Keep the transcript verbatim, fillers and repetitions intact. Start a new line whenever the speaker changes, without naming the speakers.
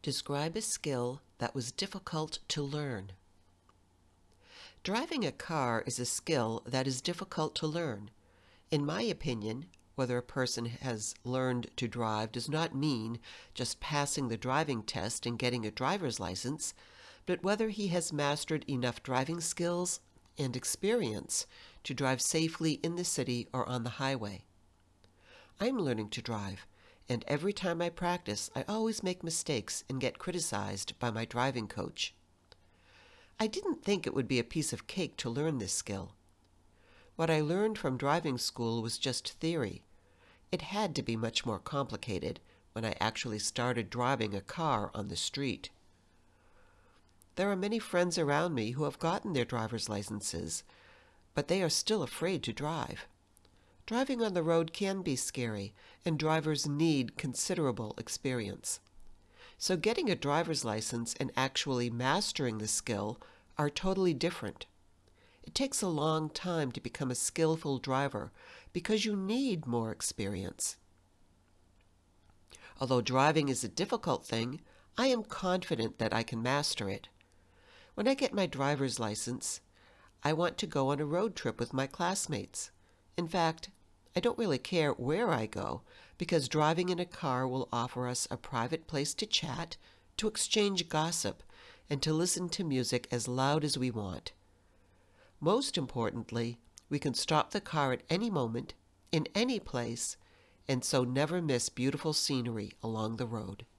Describe a skill that was difficult to learn. Driving a car is a skill that is difficult to learn. In my opinion, whether a person has learned to drive does not mean just passing the driving test and getting a driver's license, but whether he has mastered enough driving skills and experience to drive safely in the city or on the highway. I'm learning to drive, and every time I practice, I always make mistakes and get criticized by my driving coach. I didn't think it would be a piece of cake to learn this skill. What I learned from driving school was just theory. It had to be much more complicated when I actually started driving a car on the street. There are many friends around me who have gotten their driver's licenses, but they are still afraid to drive. Driving on the road can be scary, and drivers need considerable experience. So getting a driver's license and actually mastering the skill are totally different. It takes a long time to become a skillful driver because you need more experience. Although driving is a difficult thing, I am confident that I can master it. When I get my driver's license, I want to go on a road trip with my classmates. In fact, I don't really care where I go because driving in a car will offer us a private place to chat, to exchange gossip, and to listen to music as loud as we want. Most importantly, we can stop the car at any moment, in any place, and so never miss beautiful scenery along the road.